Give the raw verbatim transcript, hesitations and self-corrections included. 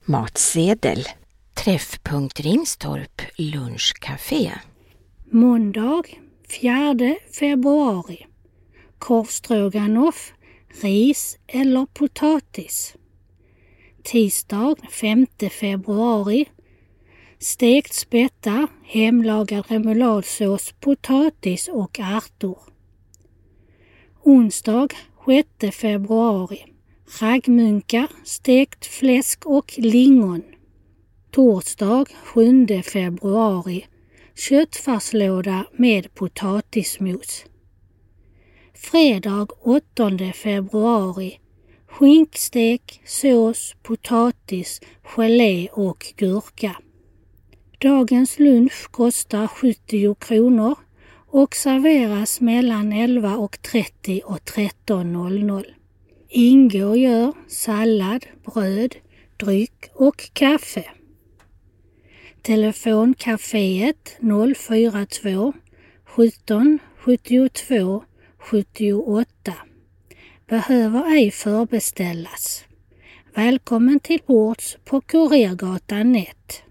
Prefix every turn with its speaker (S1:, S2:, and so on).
S1: Matsedel. Träffpunkt Ringstorp lunchcafé.
S2: Måndag fjärde februari. Korvstroganoff, ris eller potatis. Tisdag femte februari. Stekt spätta, hemlagad remouladsås, potatis och ärtor. Onsdag sjätte februari. Raggmunkar, stekt fläsk och lingon. Torsdag sjunde februari. Köttfärslåda med potatismos. Fredag åttonde februari. Skinkstek, sås, potatis, gelé och gurka. Dagens lunch kostar sjuttio kronor och serveras mellan elva och trettio och tretton noll noll. Ingår gör sallad, bröd, dryck och kaffe. Telefonkaféet noll fyra två sjutton sjuttiotvå sjuttioåtta. Behöver ej förbeställas. Välkommen till bords på Kurirgatan ett.